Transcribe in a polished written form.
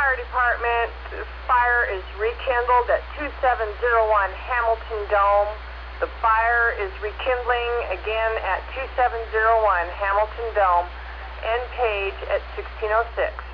Fire Department. Fire is rekindled at 2701 Hamilton Dome. The fire is rekindling again at 2701 Hamilton Dome. End page at 1606.